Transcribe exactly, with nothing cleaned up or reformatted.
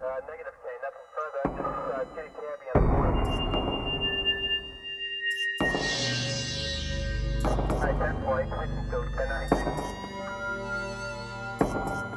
Uh, negative K, nothing further. Just uh, getting Cabby on the corner. Hi, ten point, sixty-two, ten ninety.